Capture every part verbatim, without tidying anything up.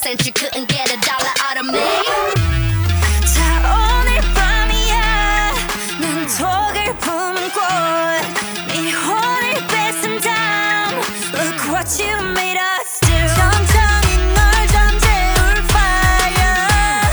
cent you couldn't get a dollar out of me. 자 오늘 밤이야 난 독을 품은 꽃네 혼을 뺏은 다음 Look what you made us do. 천천히 널 잠재울 fire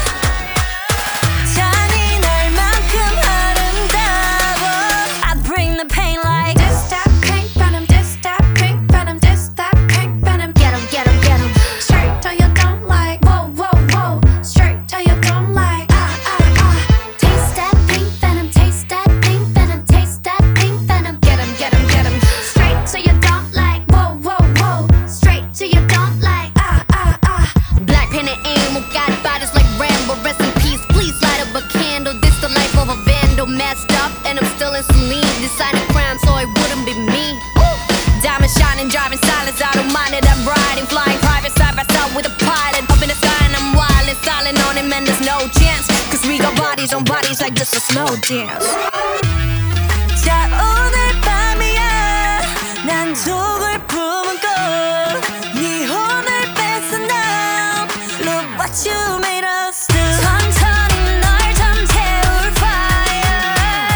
잔인할 만큼 아름다워 I bring the pain like This that pink venom, this that pink venom, this that pink venom. Get 'em, get 'em, get 'em. Straight till you don't like. Whoa, whoa, whoa. Straight till you don't like. Ah, ah, ah. Taste that pink venom, taste that pink venom, taste that pink venom. Get 'em, get 'em, get 'em. Straight till you don't like. Whoa, whoa, whoa. Straight till you don't like. Ah, ah, ah. Black pen and ink, got bodies like Rambo. Rest in peace, please light up a candle. This the life of a vandal, messed up, and I'm still in saline. Decided crime, so it wouldn't be me. Ooh. Diamond shining, driving silence, I don't mind it. I'm riding, flying private side by side with a pilot. Up in the sky and I'm wildin', styling on him, and there's no chance. Cause we got bodies on bodies like just a slow dance. 자 오늘 밤이야 난 독을 품은 꽃네 혼을 뺏은 다음 Look what you made us do. 천천히 널 잠재울 fire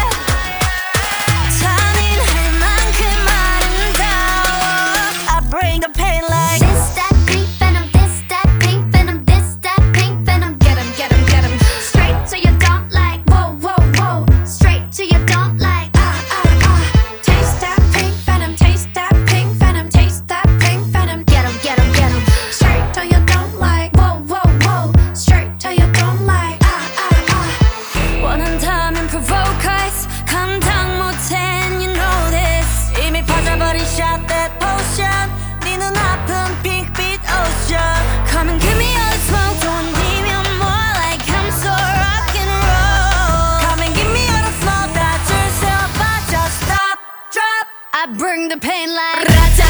잔인할 만큼 아름다워 I bring the pain like This that pink venom, this that pink venom, this that pink venom. Get 'em, get 'em, get 'em. Straight till you don't like. Whoa, whoa, whoa. Straight till you don't like. Ah, ah, ah. Taste that pink venom, taste that pink venom, taste that pink venom. Get 'em, get 'em, get 'em. Straight till you don't like. Whoa, whoa, whoa. Straight till you don't like. Ah, ah, ah. 원한다면 provoke us 감당 못해 and you know this 이미 퍼져버린 shot that potion 네 눈아픈 핑크빛 ocean Come and give me all the smoke don't need me more like I'm so rock and roll Come and give me all the smoke 다 줄 새 오빠 just stop drop I bring the pain like